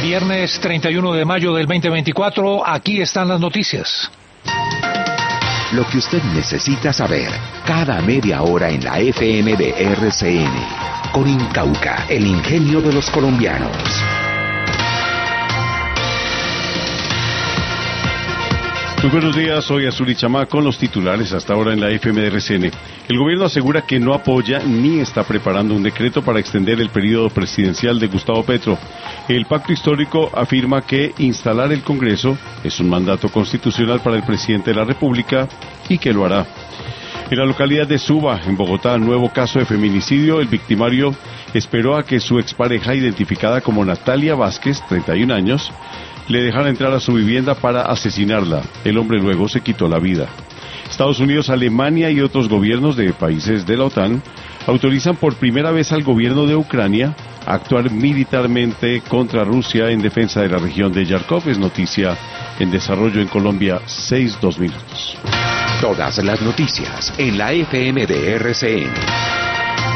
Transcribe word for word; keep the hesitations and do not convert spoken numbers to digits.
Viernes treinta y uno de mayo del veinte veinticuatro, aquí están las noticias. Lo que usted necesita saber, cada media hora en la F M de R C N. Con Incauca, el ingenio de los colombianos. Muy buenos días, soy Azuli Chamá con los titulares hasta ahora en la F M de R C N. El gobierno asegura que no apoya ni está preparando un decreto para extender el periodo presidencial de Gustavo Petro. El pacto histórico afirma que instalar el Congreso es un mandato constitucional para el presidente de la República y que lo hará. En la localidad de Suba, en Bogotá, nuevo caso de feminicidio. El victimario esperó a que su expareja, identificada como Natalia Vázquez, treinta y un años, le dejara entrar a su vivienda para asesinarla. El hombre luego se quitó la vida. Estados Unidos, Alemania y otros gobiernos de países de la OTAN autorizan por primera vez al gobierno de Ucrania a actuar militarmente contra Rusia en defensa de la región de Yarkov. Es noticia en desarrollo en Colombia, seis, dos minutos. Todas las noticias en la F M de R C N.